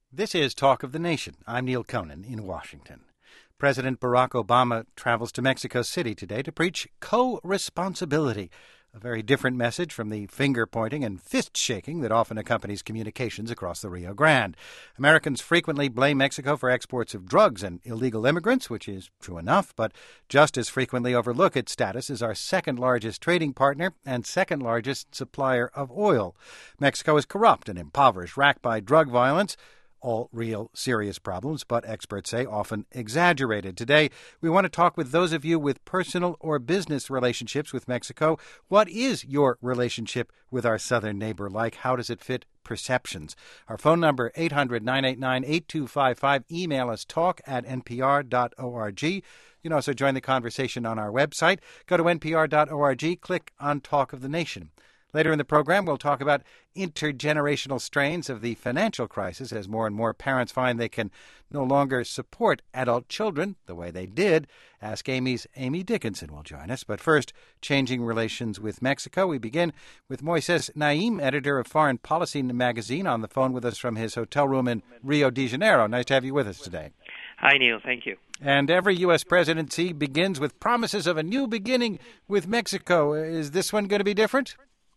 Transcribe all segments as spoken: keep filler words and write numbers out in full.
This is Talk of the Nation. I'm Neil Conan in Washington. President Barack Obama travels to Mexico City today to preach co-responsibility, a very different message from the finger-pointing and fist-shaking that often accompanies communications across the Rio Grande. Americans frequently blame Mexico for exports of drugs and illegal immigrants, which is true enough, but just as frequently overlook its status as our second-largest trading partner and second-largest supplier of oil. Mexico is corrupt and impoverished, racked by drug violence, all real serious problems, but experts say often exaggerated. Today, we want to talk with those of you with personal or business relationships with Mexico. What is your relationship with our southern neighbor like? How does it fit perceptions? Our phone number, eight hundred, nine eight nine, eight two five five. Email us, talk at n p r dot org. You can also join the conversation on our website. Go to n p r dot org, click on Talk of the Nation. Later in the program, we'll talk about intergenerational strains of the financial crisis as more and more parents find they can no longer support adult children the way they did. Ask Amy's Amy Dickinson will join us. But first, changing relations with Mexico. We begin with Moises Naim, editor of Foreign Policy magazine, on the phone with us from his hotel room in Rio de Janeiro. Nice to have you with us today. Hi, Neil. Thank you. And every U S presidency begins with promises of a new beginning with Mexico. Is this one going to be different?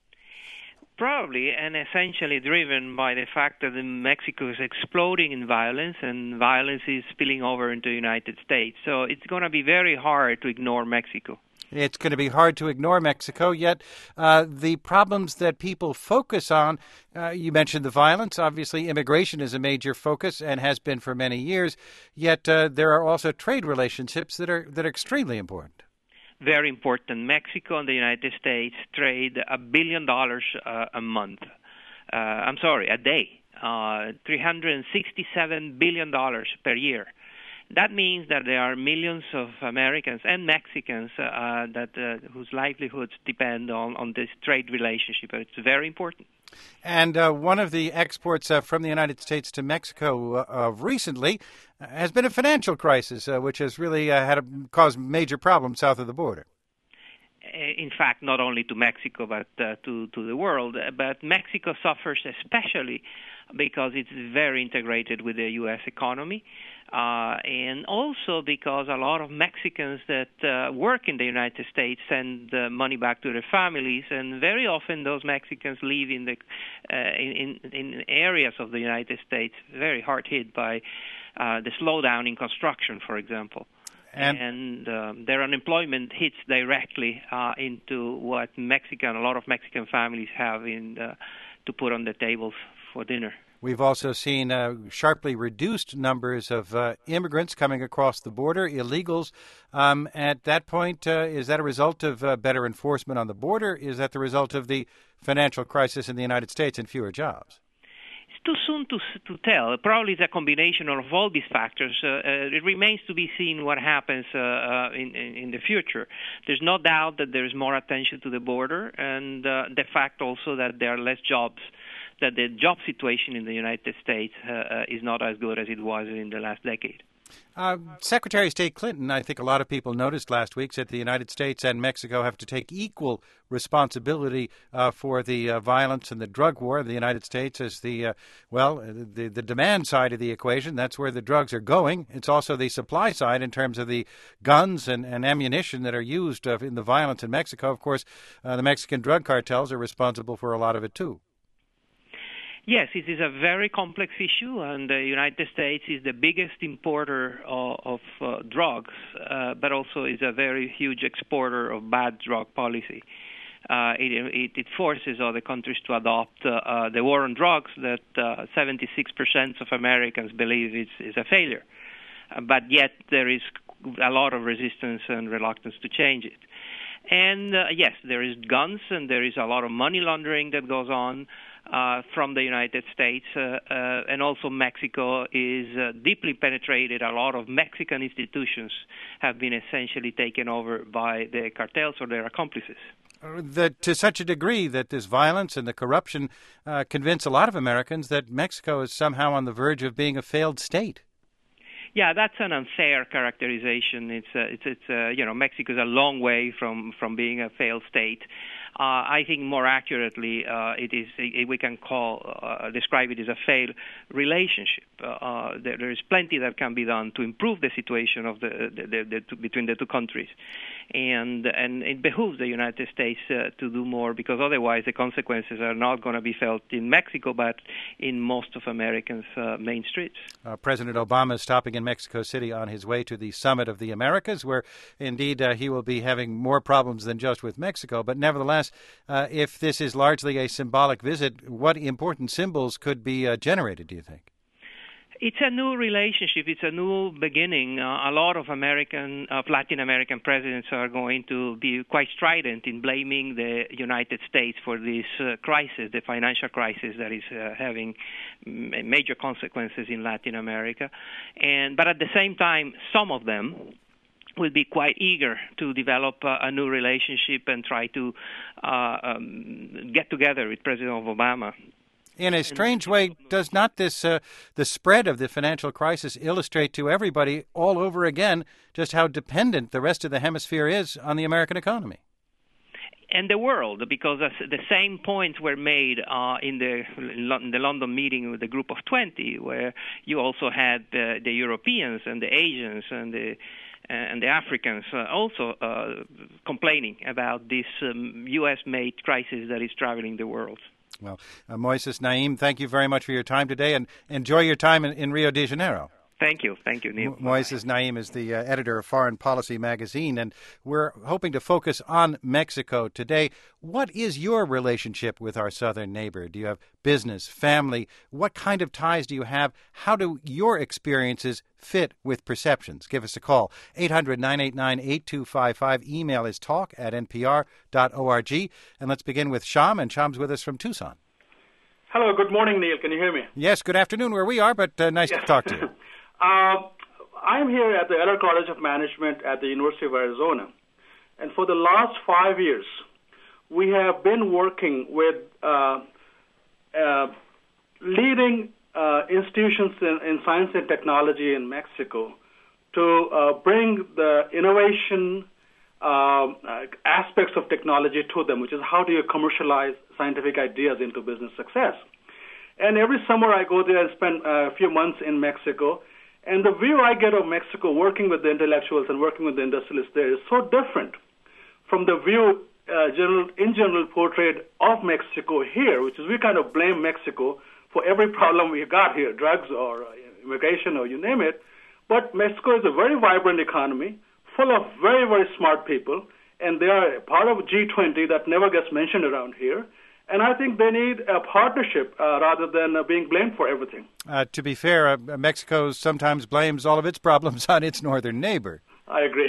Probably, and essentially driven by the fact that Mexico is exploding in violence, and violence is spilling over into the United States. So it's going to be very hard to ignore Mexico. It's going to be hard to ignore Mexico, yet uh, the problems that people focus on, uh, you mentioned the violence. Obviously, immigration is a major focus and has been for many years, yet uh, there are also trade relationships that are that are extremely important. Very important. Mexico and the United States trade a billion dollars uh, a month. Uh, I'm sorry, a day. Uh, three hundred sixty-seven billion dollars per year. That means that there are millions of Americans and Mexicans uh, that uh, whose livelihoods depend on, on this trade relationship. It's very important. And uh, one of the exports uh, from the United States to Mexico uh, recently uh, has been a financial crisis, uh, which has really uh, had a, caused major problems south of the border. In fact, not only to Mexico, but uh, to, to the world. But Mexico suffers especially because it's very integrated with the U S economy, uh, and also because a lot of Mexicans that uh, work in the United States send uh, money back to their families, and very often those Mexicans live in the uh, in, in areas of the United States very hard hit by uh, the slowdown in construction, for example. And, and um, their unemployment hits directly uh, into what Mexican, a lot of Mexican families have in uh, to put on the tables for dinner. We've also seen uh, sharply reduced numbers of uh, immigrants coming across the border, illegals. Um, at that point, uh, is that a result of uh, better enforcement on the border? Is that the result of the financial crisis in the United States and fewer jobs? Too soon to to tell. Probably it's a combination of all these factors. Uh, uh, it remains to be seen what happens uh, uh, in, in the future. There's no doubt that there is more attention to the border, and uh, the fact also that there are less jobs, that the job situation in the United States uh, uh, is not as good as it was in the last decade. Uh, Secretary of State Clinton, I think a lot of people noticed last week, said the United States and Mexico have to take equal responsibility uh, for the uh, violence and the drug war. The United States is the, uh, well, the, the demand side of the equation. That's where the drugs are going. It's also the supply side in terms of the guns and, and ammunition that are used uh, in the violence in Mexico. Of course, uh, the Mexican drug cartels are responsible for a lot of it, too. Yes, it is a very complex issue, and the United States is the biggest importer of, of uh, drugs, uh, but also is a very huge exporter of bad drug policy. Uh, it, it, it forces other countries to adopt uh, uh, the war on drugs that uh, seventy-six percent of Americans believe is, is a failure. Uh, but yet there is a lot of resistance and reluctance to change it. And uh, yes, there is guns, and there is a lot of money laundering that goes on uh, from the United States, uh, uh, and also Mexico is uh, deeply penetrated. A lot of Mexican institutions have been essentially taken over by the cartels or their accomplices. That to such a degree that this violence and the corruption uh, convince a lot of Americans that Mexico is somehow on the verge of being a failed state. Yeah, that's an unfair characterization. It's uh, it's it's uh, you know, Mexico is a long way from from being a failed state. Uh, I think more accurately, uh, it is a, we can call uh, describe it as a failed relationship. Uh, uh, there, there is plenty that can be done to improve the situation of the, the, the, the two, between the two countries, and and it behooves the United States uh, to do more, because otherwise the consequences are not going to be felt in Mexico, but in most of Americans' uh, main streets. Uh, President Obama is stopping in Mexico City on his way to the Summit of the Americas, where indeed uh, he will be having more problems than just with Mexico. But nevertheless, uh, if this is largely a symbolic visit, what important symbols could be uh, generated, do you think? It's a new relationship. It's a new beginning. Uh, a lot of American, of Latin American presidents are going to be quite strident in blaming the United States for this uh, crisis, the financial crisis that is uh, having m- major consequences in Latin America. And but at the same time, some of them will be quite eager to develop uh, a new relationship and try to uh, um, get together with President Obama. In a strange way, does not this uh, the spread of the financial crisis illustrate to everybody all over again just how dependent the rest of the hemisphere is on the American economy? And the world, because the same points were made uh, in the in the London meeting with the Group of twenty, where you also had the, the Europeans and the Asians and the and the Africans uh, also uh, complaining about this um, U S-made crisis that is traveling the world. Well, uh, Moises Naim, thank you very much for your time today, and enjoy your time in, in Rio de Janeiro. Thank you. Thank you, Neil. Mo- Moises Naim is the uh, editor of Foreign Policy magazine, and we're hoping to focus on Mexico today. What is your relationship with our southern neighbor? Do you have business, family? What kind of ties do you have? How do your experiences fit with perceptions? Give us a call, eight hundred, nine eight nine, eight two five five. Email is talk at n p r dot org. And let's begin with Sham, and Sham's with us from Tucson. Hello, good morning, Neil. Can you hear me? Yes, good afternoon where we are, but uh, nice yes. to talk to you. Uh, I'm here at the Eller College of Management at the University of Arizona. And for the last five years, we have been working with uh, uh, leading uh, institutions in, in science and technology in Mexico to uh, bring the innovation uh, aspects of technology to them, which is how do you commercialize scientific ideas into business success. And every summer I go there and spend a few months in Mexico. And the view I get of Mexico working with the intellectuals and working with the industrialists there is so different from the view uh, general, in general portrayed of Mexico here, which is we kind of blame Mexico for every problem we got here, drugs or uh, immigration or you name it. But Mexico is a very vibrant economy, full of very, very smart people, and they are part of G twenty that never gets mentioned around here. And I think they need a partnership uh, rather than uh, being blamed for everything. Uh, to be fair, uh, Mexico sometimes blames all of its problems on its northern neighbor. I agree.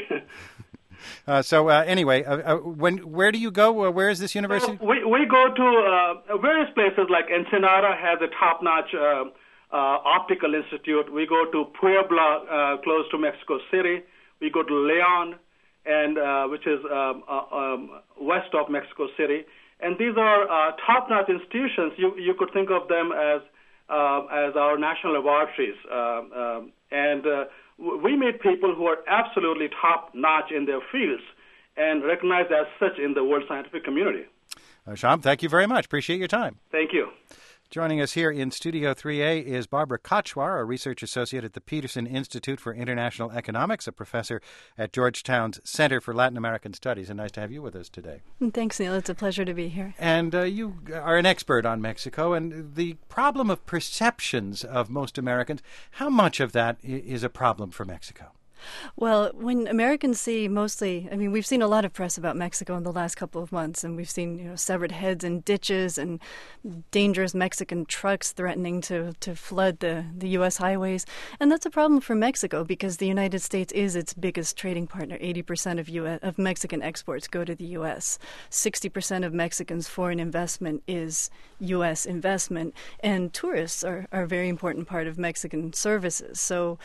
uh, so uh, anyway, uh, uh, when where do you go? Uh, where is this university? So we, we go to uh, various places, like Ensenada has a top-notch uh, uh, optical institute. We go to Puebla, uh, close to Mexico City. We go to Leon, and uh, which is um, uh, um, west of Mexico City. And these are uh, top-notch institutions. You you could think of them as uh, as our national laboratories. Uh, um, and uh, w- we meet people who are absolutely top-notch in their fields and recognized as such in the world scientific community. Uh, Sham, thank you very much. Appreciate your time. Thank you. Joining us here in Studio three A is Barbara Kochwar, a research associate at the Peterson Institute for International Economics, a professor at Georgetown's Center for Latin American Studies. And nice to have you with us today. Thanks, Neil. It's a pleasure to be here. And uh, you are an expert on Mexico, and the problem of perceptions of most Americans, how much of that is a problem for Mexico? Well, when Americans see mostly, I mean, we've seen a lot of press about Mexico in the last couple of months, and we've seen, you know, severed heads in ditches and dangerous Mexican trucks threatening to, to flood the, the U S highways. And that's a problem for Mexico because the United States is its biggest trading partner. eighty percent of U S, of Mexican exports go to the U S. sixty percent of Mexicans' foreign investment is U S investment, and tourists are, are a very important part of Mexican services. So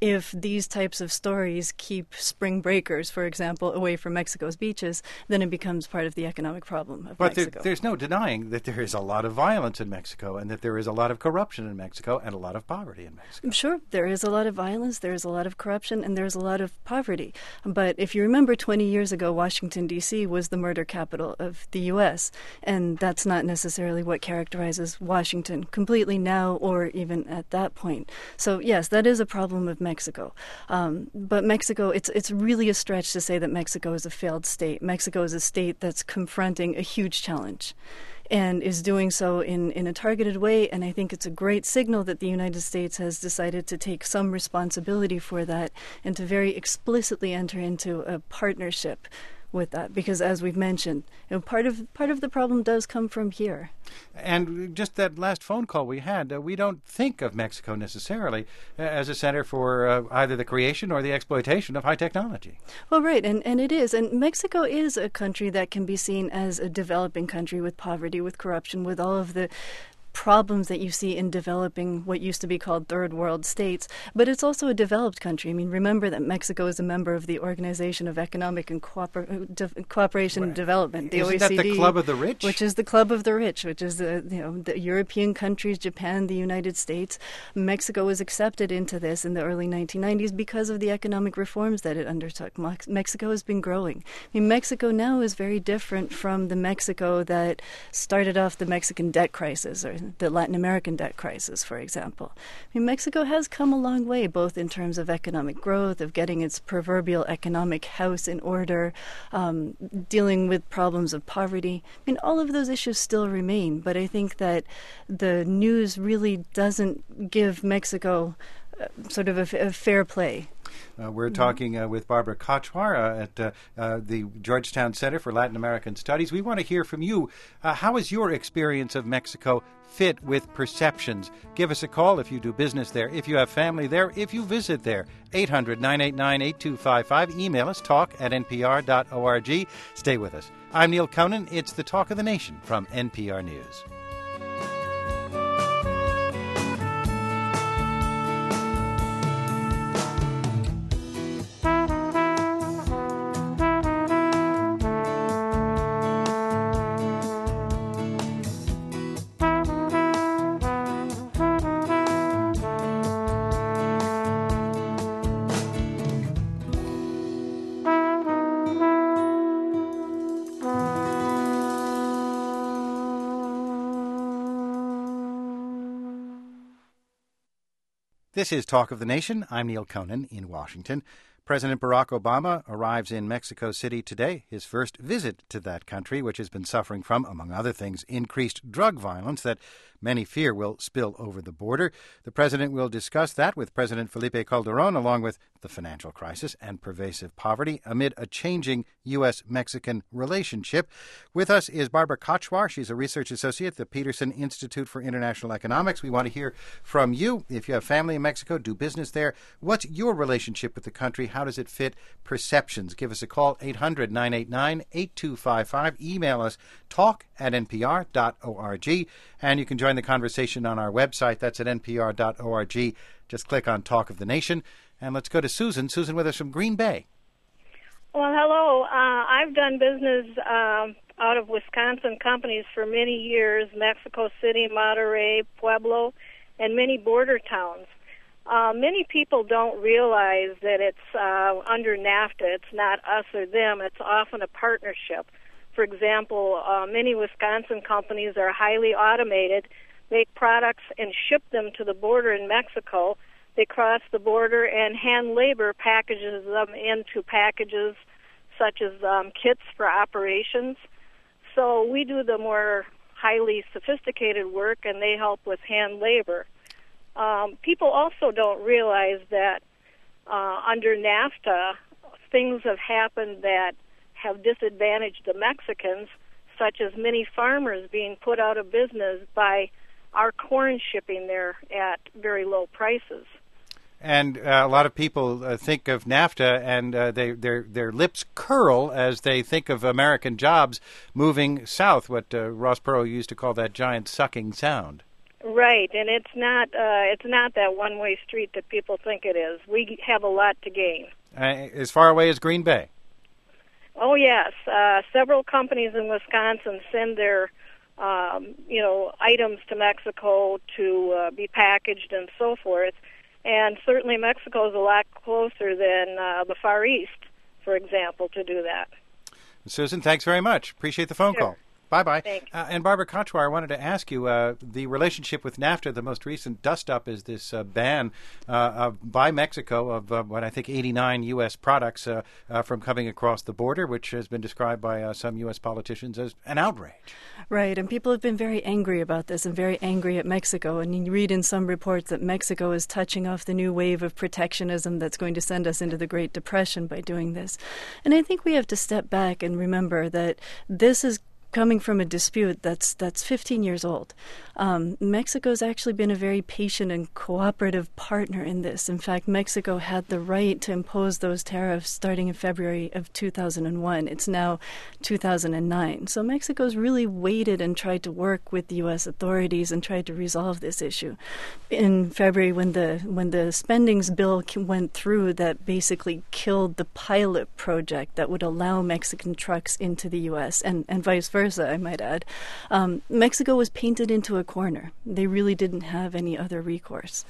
if these types of stories keep spring breakers, for example, away from Mexico's beaches, then it becomes part of the economic problem of but Mexico. But there, there's no denying that there is a lot of violence in Mexico and that there is a lot of corruption in Mexico and a lot of poverty in Mexico. Sure, there is a lot of violence, there is a lot of corruption, and there's a lot of poverty. But if you remember, twenty years ago, Washington, D C was the murder capital of the U S, and that's not necessarily what characterizes Washington completely now or even at that point. So, yes, that is a problem of Mexico. Um, but Mexico, it's it's really a stretch to say that Mexico is a failed state. Mexico is a state that's confronting a huge challenge and is doing so in, in a targeted way. And I think it's a great signal that the United States has decided to take some responsibility for that and to very explicitly enter into a partnership with that, because as we've mentioned, you know, part of part of the problem does come from here. And just that last phone call we had, uh, we don't think of Mexico necessarily uh, as a center for uh, either the creation or the exploitation of high technology. Well, right, and, and it is. And Mexico is a country that can be seen as a developing country with poverty, with corruption, with all of the problems that you see in developing what used to be called third world states, but it's also a developed country. I mean, remember that Mexico is a member of the Organization of Economic and Cooper- De- Cooperation right. and Development, the Isn't O E C D. That the Club of the Rich? Which is the Club of the Rich, which is the, you know, the European countries, Japan, the United States. Mexico was accepted into this in the early nineteen nineties because of the economic reforms that it undertook. Mex- Mexico has been growing. I mean, Mexico now is very different from the Mexico that started off the Mexican debt crisis or the Latin American debt crisis, for example. I mean, Mexico has come a long way, both in terms of economic growth, of getting its proverbial economic house in order, um, dealing with problems of poverty. I mean, all of those issues still remain, but I think that the news really doesn't give Mexico uh, sort of a, a fair play. Uh, we're talking uh, with Barbara Kochwar uh, at uh, uh, the Georgetown Center for Latin American Studies. We want to hear from you. Uh, how is your experience of Mexico fit with perceptions? Give us a call if you do business there, if you have family there, if you visit there. eight hundred, nine eight nine, eight two five five. Email us, talk at n p r dot org. Stay with us. I'm Neil Conan. It's the Talk of the Nation from N P R News. This is Talk of the Nation. I'm Neil Conan in Washington. President Barack Obama arrives in Mexico City today, his first visit to that country, which has been suffering from, among other things, increased drug violence that many fear will spill over the border. The president will discuss that with President Felipe Calderón, along with the financial crisis and pervasive poverty amid a changing U S Mexican relationship. With us is Barbara Kochwar. She's a research associate at the Peterson Institute for International Economics. We want to hear from you. If you have family in Mexico, do business there. What's your relationship with the country? How does it fit perceptions? Give us a call, eight hundred, nine eight nine, eight two five five. Email us, talk at n p r dot org. And you can join the conversation on our website. That's at n p r dot org. Just click on Talk of the Nation. And let's go to Susan. Susan with us from Green Bay. Well, hello. Uh, I've done business um, out of Wisconsin companies for many years, Mexico City, Monterrey, Pueblo, and many border towns. Uh, many people don't realize that it's uh, under NAFTA. It's not us or them. It's often a partnership. For example, uh, many Wisconsin companies are highly automated, make products and ship them to the border in Mexico. They cross the border, and hand labor packages them into packages such as um, kits for operations. So we do the more highly sophisticated work, and they help with hand labor. Um, people also don't realize that uh, under NAFTA, things have happened that have disadvantaged the Mexicans, such as many farmers being put out of business by our corn shipping there at very low prices. And uh, a lot of people uh, think of NAFTA, and uh, they, their their lips curl as they think of American jobs moving south, what uh, Ross Perot used to call that giant sucking sound. Right, and it's not uh, it's not that one-way street that people think it is. We have a lot to gain. Uh, as far away as Green Bay? Oh, yes. Uh, several companies in Wisconsin send their um, you know, items to Mexico to uh, be packaged and so forth. And certainly Mexico is a lot closer than uh, the Far East, for example, to do that. Susan, thanks very much. Appreciate the phone Sure. call. Bye-bye. Thanks. Uh, and Barbara Kochwar, I wanted to ask you, uh, the relationship with NAFTA, the most recent dust-up is this uh, ban uh, uh, by Mexico of uh, what I think eighty-nine U S products uh, uh, from coming across the border, which has been described by uh, some U S politicians as an outrage. Right, and people have been very angry about this and very angry at Mexico. And you read in some reports that Mexico is touching off the new wave of protectionism that's going to send us into the Great Depression by doing this. And I think we have to step back and remember that this is coming from a dispute that's that's fifteen years old. Um, Mexico's actually been a very patient and cooperative partner in this. In fact, Mexico had the right to impose those tariffs starting in February of two thousand one. It's now two thousand nine. So Mexico's really waited and tried to work with the U S authorities and tried to resolve this issue. In February, when the when the spendings bill went through that basically killed the pilot project that would allow Mexican trucks into the U S and, and vice versa, I might add, um, Mexico was painted into a corner. They really didn't have any other recourse.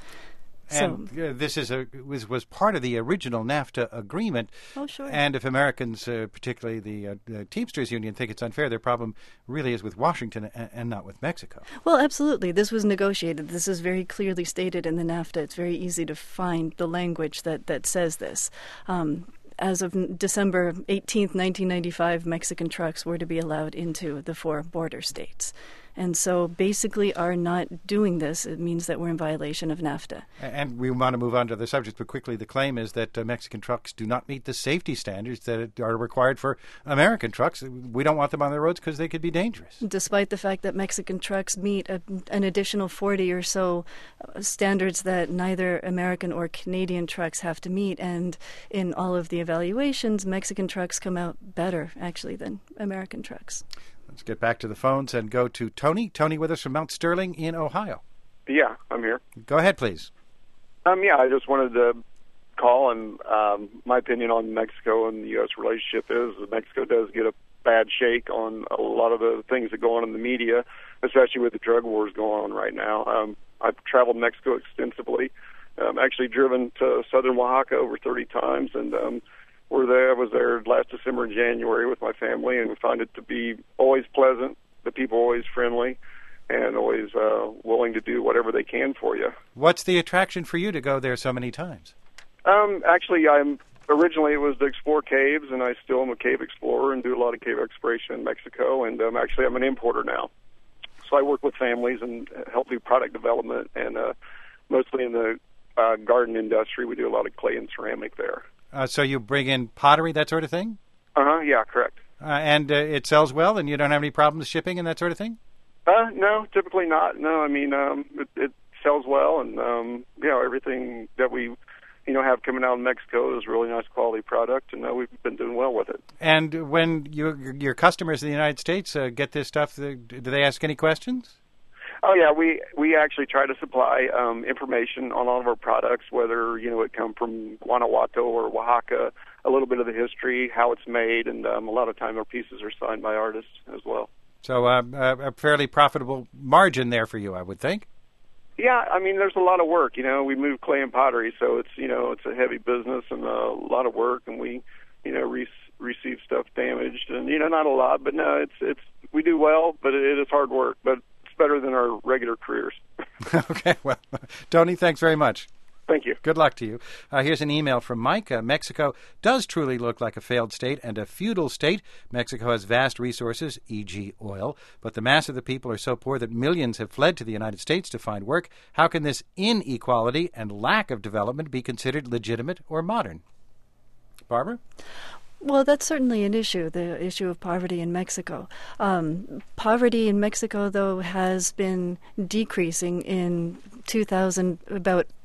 And so, uh, this is a was was part of the original NAFTA agreement. Oh, sure. And if Americans, uh, particularly the, uh, the Teamsters Union, think it's unfair, their problem really is with Washington and, and not with Mexico. Well, absolutely. This was negotiated. This is very clearly stated in the NAFTA. It's very easy to find the language that, that says this. Um, As of December eighteenth, nineteen ninety-five, Mexican trucks were to be allowed into the four border states. And so basically our not doing this, it means that we're in violation of NAFTA. And we want to move on to the subject, but quickly, the claim is that uh, Mexican trucks do not meet the safety standards that are required for American trucks. We don't want them on the roads because they could be dangerous. Despite the fact that Mexican trucks meet a, an additional forty or so standards that neither American or Canadian trucks have to meet. And in all of the evaluations, Mexican trucks come out better, actually, than American trucks. Let's get back to the phones and go to Tony. Tony with us from Mount Sterling in Ohio. Yeah, I'm here. Go ahead, please. Um, yeah, I just wanted to call, and um, my opinion on Mexico and the U S relationship is that Mexico does get a bad shake on a lot of the things that go on in the media, especially with the drug wars going on right now. Um, I've traveled Mexico extensively. Um, actually driven to southern Oaxaca over thirty times, and um, we're there. I was there last December and January with my family, and we found it to be always pleasant, the people always friendly, and always uh, willing to do whatever they can for you. What's the attraction for you to go there so many times? Um, actually, I'm originally it was to explore caves, and I still am a cave explorer and do a lot of cave exploration in Mexico. And um, actually, I'm an importer now, so I work with families and help do product development, and uh, mostly in the uh, garden industry. We do a lot of clay and ceramic there. Uh, so you bring in pottery, that sort of thing? Uh-huh, yeah, correct. Uh, and uh, it sells well, and you don't have any problems shipping and that sort of thing? Uh, no, typically not. No, I mean, um, it, it sells well, and, um, you know, everything that we, you know, have coming out of Mexico is really nice quality product, and uh, we've been doing well with it. And when you, your customers in the United States uh, get this stuff, do they ask any questions? Oh, yeah, we, we actually try to supply um, information on all of our products, whether, you know, it come from Guanajuato or Oaxaca, a little bit of the history, how it's made, and um, a lot of time our pieces are signed by artists as well. So uh, a fairly profitable margin there for you, I would think. Yeah, I mean, there's a lot of work. You know, we move clay and pottery, so it's, you know, it's a heavy business and a lot of work, and we, you know, re- receive stuff damaged, and, you know, not a lot, but no, it's, it's, we do well, but it is hard work, but it's better than our regular careers. Okay, well, Tony, thanks very much. Thank you. Good luck to you. Uh, here's an email from Mike. Uh, Mexico does truly look like a failed state and a feudal state. Mexico has vast resources, for example oil, but the mass of the people are so poor that millions have fled to the United States to find work. How can this inequality and lack of development be considered legitimate or modern? Barbara? Well, that's certainly an issue, the issue of poverty in Mexico. Um, poverty in Mexico, though, has been decreasing. In two thousand, about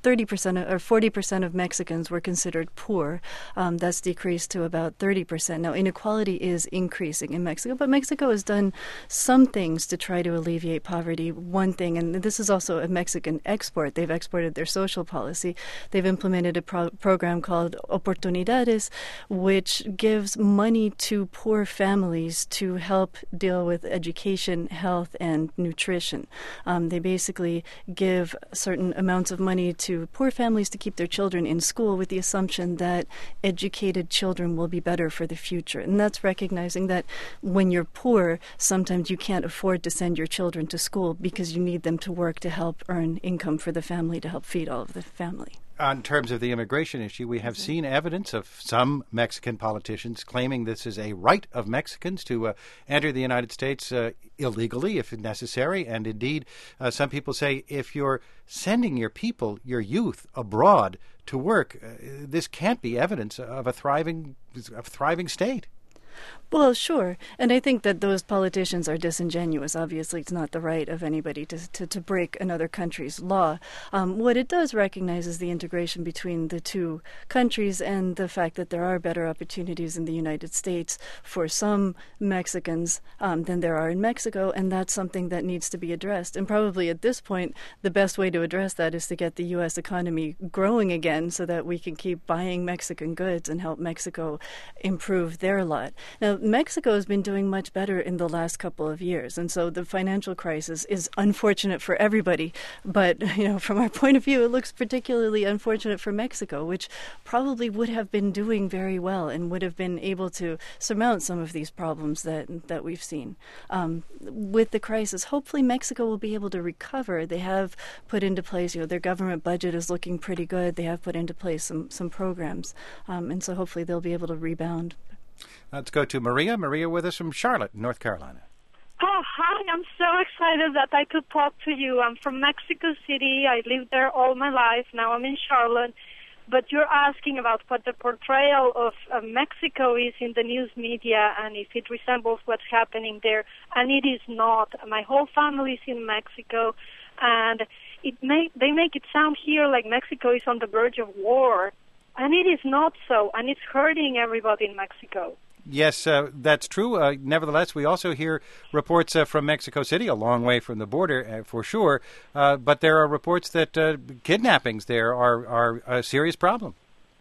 thirty percent or forty percent of Mexicans were considered poor. Um, that's decreased to about thirty percent. Now, inequality is increasing in Mexico, but Mexico has done some things to try to alleviate poverty. One thing, and this is also a Mexican export, they've exported their social policy. They've implemented a pro- program called Oportunidades, which gives money to poor families to help deal with education, health, and nutrition. Um, they basically give certain amounts of money to poor families to keep their children in school with the assumption that educated children will be better for the future. And that's recognizing that when you're poor, sometimes you can't afford to send your children to school because you need them to work to help earn income for the family to help feed all of the family. On terms of the immigration issue, we have mm-hmm. seen evidence of some Mexican politicians claiming this is a right of Mexicans to uh, enter the United States uh, illegally if necessary. And indeed, uh, some people say if you're sending your people, your youth, abroad to work, uh, this can't be evidence of a thriving, of thriving state. Well, sure. And I think that those politicians are disingenuous. Obviously, it's not the right of anybody to to, to break another country's law. Um, what it does recognize is the integration between the two countries and the fact that there are better opportunities in the United States for some Mexicans um, than there are in Mexico, and that's something that needs to be addressed. And probably at this point, the best way to address that is to get the U S economy growing again so that we can keep buying Mexican goods and help Mexico improve their lot. Now, Mexico has been doing much better in the last couple of years, and so the financial crisis is unfortunate for everybody. But, you know, from our point of view, it looks particularly unfortunate for Mexico, which probably would have been doing very well and would have been able to surmount some of these problems that that we've seen. Um, with the crisis, hopefully Mexico will be able to recover. They have put into place, you know, their government budget is looking pretty good. They have put into place some, some programs, um, and so hopefully they'll be able to rebound. Let's go to Maria. Maria with us from Charlotte, North Carolina. Oh, hi. I'm so excited that I could talk to you. I'm from Mexico City. I lived there all my life. Now I'm in Charlotte. But you're asking about what the portrayal of uh, Mexico is in the news media and if it resembles what's happening there. And it is not. My whole family is in Mexico. And it may, they make it sound here like Mexico is on the verge of war. And it is not so. And it's hurting everybody in Mexico. Yes, uh, that's true. Uh, nevertheless, we also hear reports uh, from Mexico City, a long way from the border, uh, for sure. Uh, but there are reports that uh, kidnappings there are, are a serious problem.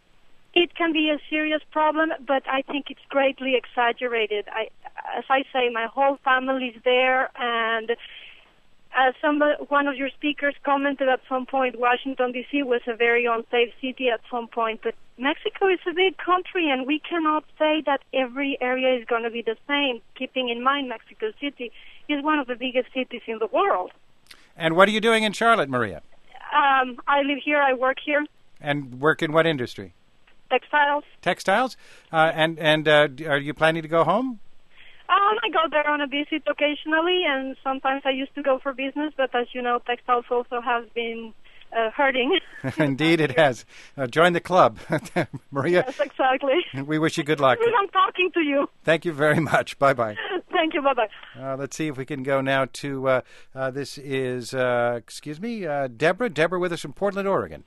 It can be a serious problem, but I think it's greatly exaggerated. I, as I say, my whole family's there, and as some one of your speakers commented at some point, Washington, D C was a very unsafe city at some point, but Mexico is a big country, and we cannot say that every area is going to be the same, keeping in mind Mexico City is one of the biggest cities in the world. And what are you doing in Charlotte, Maria? Um, I live here. I work here. And work in what industry? Textiles. Textiles? Uh, and and uh, are you planning to go home? Um, I go there on a visit occasionally, and sometimes I used to go for business, but as you know, textiles also has been uh, hurting. Indeed it has. Uh, join the club. Maria. Yes, exactly. We wish you good luck. I'm talking to you. Thank you very much. Bye-bye. Thank you. Bye-bye. Uh, let's see if we can go now to, uh, uh, this is, uh, excuse me, uh, Deborah. Deborah with us from Portland, Oregon.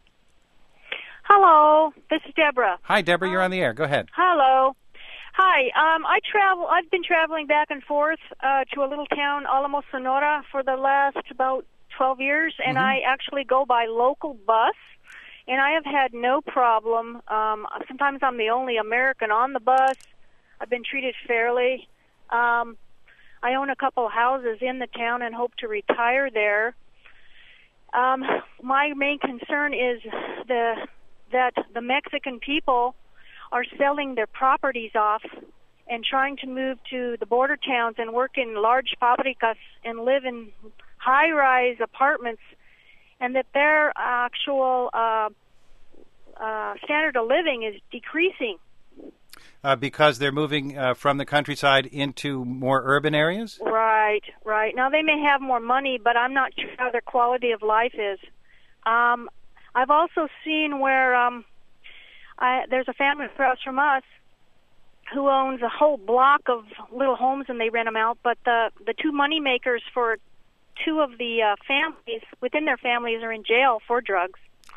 Hello. This is Deborah. Hi, Deborah. You're on the air. Go ahead. Hello. Hi. Um, I travel. I've been traveling back and forth uh, to a little town, Alamo, Sonora, for the last about twelve years, and mm-hmm. I actually go by local bus, and I have had no problem. Um, sometimes I'm the only American on the bus. I've been treated fairly. Um, I own a couple of houses in the town and hope to retire there. Um, my main concern is the that the Mexican people are selling their properties off and trying to move to the border towns and work in large fabricas and live in high-rise apartments, and that their actual uh, uh, standard of living is decreasing. Uh, because they're moving uh, from the countryside into more urban areas? Right, right. Now, they may have more money, but I'm not sure how their quality of life is. Um, I've also seen where um, I, there's a family across from us who owns a whole block of little homes, and they rent them out, but the, the two money makers for two of the uh, families within their families are in jail for drugs.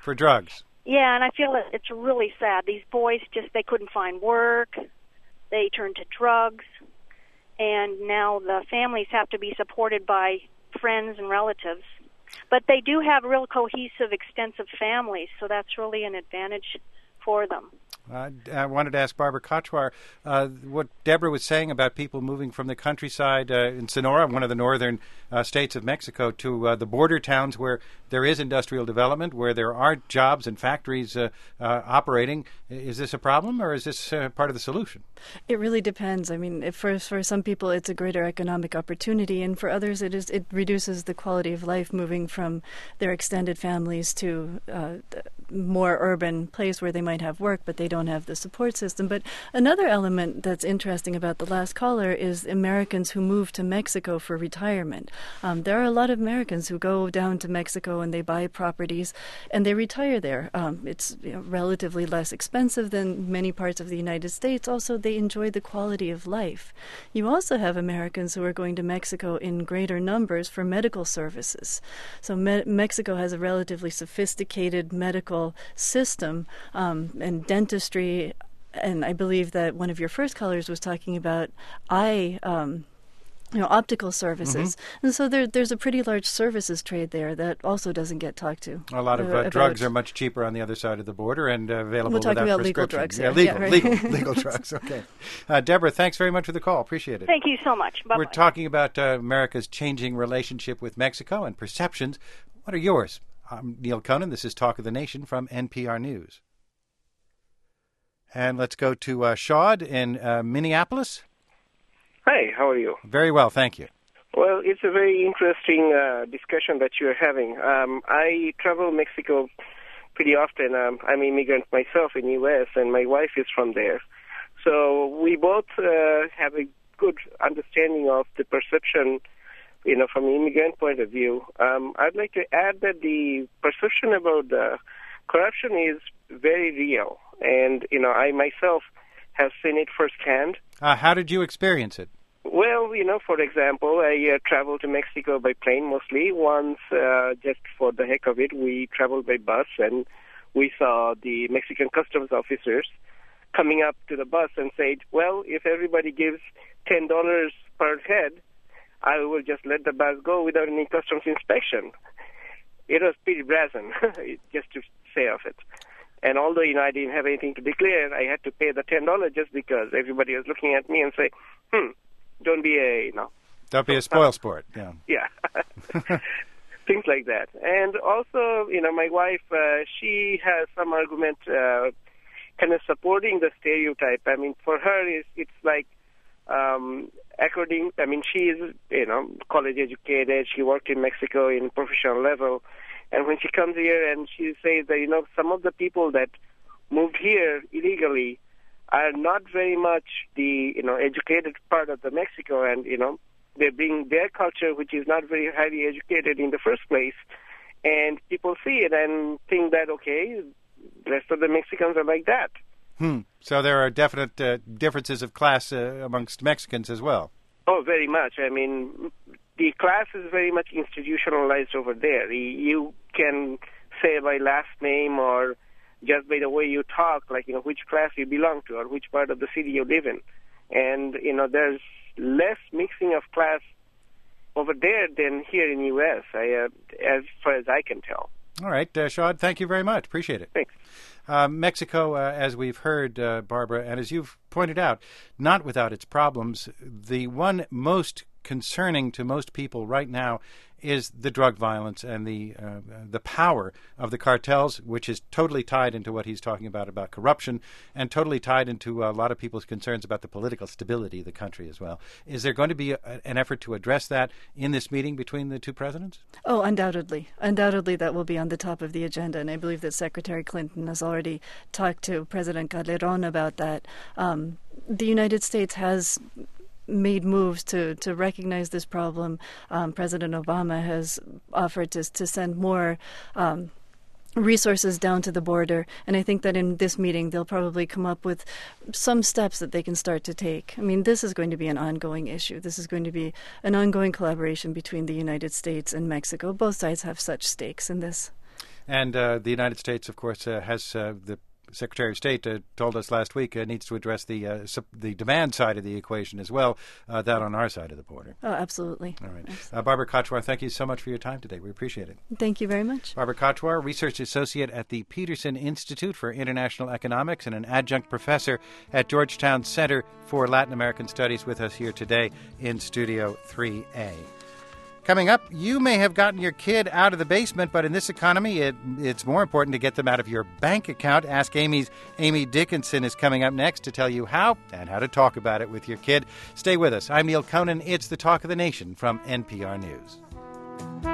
for drugs. Yeah, and I feel that it's really sad. These boys just, they couldn't find work. They turned to drugs. And now the families have to be supported by friends and relatives. But they do have real cohesive, extensive families, so that's really an advantage for them. Uh, I wanted to ask Barbara Kochwar uh, what Deborah was saying about people moving from the countryside uh, in Sonora, one of the northern uh, states of Mexico, to uh, the border towns where there is industrial development, where there are jobs and factories uh, uh, operating. Is this a problem, or is this uh, part of the solution? It really depends. I mean, if for for some people it's a greater economic opportunity, and for others it is it reduces the quality of life moving from their extended families to uh, more urban place where they might have work, but they don't have the support system. But another element that's interesting about the last caller is Americans who move to Mexico for retirement. Um, there are a lot of Americans who go down to Mexico and they buy properties and they retire there. Um, it's you know, relatively less expensive than many parts of the United States. Also, they enjoy the quality of life. You also have Americans who are going to Mexico in greater numbers for medical services. So me- Mexico has a relatively sophisticated medical system um, and dentistry, and I believe that one of your first callers was talking about eye um, you know, optical services. Mm-hmm. And so there, there's a pretty large services trade there that also doesn't get talked to. A lot of uh, drugs are much cheaper on the other side of the border and uh, available We're talking without about legal drugs. Yeah, legal, yeah, right. legal, legal drugs. Okay. Uh, Deborah, thanks very much for the call. Appreciate it. Thank you so much. Bye-bye. We're talking about uh, America's changing relationship with Mexico and perceptions. What are yours? I'm Neil Conan. This is Talk of the Nation from N P R News. And let's go to uh, Shad in uh, Minneapolis. Hi, how are you? Very well, thank you. Well, it's a very interesting uh, discussion that you're having. Um, I travel Mexico pretty often. Um, I'm an immigrant myself in the U S, and my wife is from there. So we both uh, have a good understanding of the perception, you know, from an immigrant point of view. Um, I'd like to add that the perception about uh, corruption is very real. And, you know, I myself have seen it firsthand. Uh, how did you experience it? Well, you know, for example, I uh, traveled to Mexico by plane mostly. Once, uh, just for the heck of it, we traveled by bus, and we saw the Mexican customs officers coming up to the bus and said, well, if everybody gives ten dollars per head, I will just let the bus go without any customs inspection. It was pretty brazen, just to say of it. And although, you know, I didn't have anything to declare, I had to pay the ten dollars just because everybody was looking at me and say, hmm, don't be a, you know. Don't be a spoil sport, yeah. Yeah. Things like that. And also, you know, my wife, uh, she has some argument uh, kind of supporting the stereotype. I mean, for her, it's, it's like, um, according, I mean, she is, you know, college educated. She worked in Mexico in professional level. And when she comes here and she says that, you know, some of the people that moved here illegally are not very much the, you know, educated part of the Mexico, and, you know, they bring their culture, which is not very highly educated in the first place, and people see it and think that, okay, the rest of the Mexicans are like that. Hmm. So there are definite uh, differences of class uh, amongst Mexicans as well. Oh, very much. I mean, the class is very much institutionalized over there. You can say by last name or just by the way you talk, like, you know, which class you belong to or which part of the city you live in. And, you know, there's less mixing of class over there than here in the U S, I, uh, as far as I can tell. All right, uh, Shad, thank you very much. Appreciate it. Thanks. Uh, Mexico, uh, as we've heard, uh, Barbara, and as you've pointed out, not without its problems. The one most concerning to most people right now is the drug violence and the uh, the power of the cartels, which is totally tied into what he's talking about, about corruption, and totally tied into a lot of people's concerns about the political stability of the country as well. Is there going to be a, an effort to address that in this meeting between the two presidents? Oh, undoubtedly. Undoubtedly that will be on the top of the agenda, and I believe that Secretary Clinton has already talked to President Calderon about that. Um, the United States has made moves to, to recognize this problem. Um, President Obama has offered to, to send more um, resources down to the border, and I think that in this meeting they'll probably come up with some steps that they can start to take. I mean, this is going to be an ongoing issue. This is going to be an ongoing collaboration between the United States and Mexico. Both sides have such stakes in this. And uh, the United States, of course, uh, has uh, the Secretary of State uh, told us last week uh, needs to address the uh, sup- the demand side of the equation as well, uh, that on our side of the border. Oh, absolutely. All right. Absolutely. Uh, Barbara Kochwar, thank you so much for your time today. We appreciate it. Thank you very much. Barbara Kochwar, Research Associate at the Peterson Institute for International Economics and an adjunct professor at Georgetown Center for Latin American Studies, with us here today in Studio three A. Coming up, you may have gotten your kid out of the basement, but in this economy, it, it's more important to get them out of your bank account. Ask Amy's Amy Dickinson is coming up next to tell you how and how to talk about it with your kid. Stay with us. I'm Neil Conan. It's the Talk of the Nation from N P R News.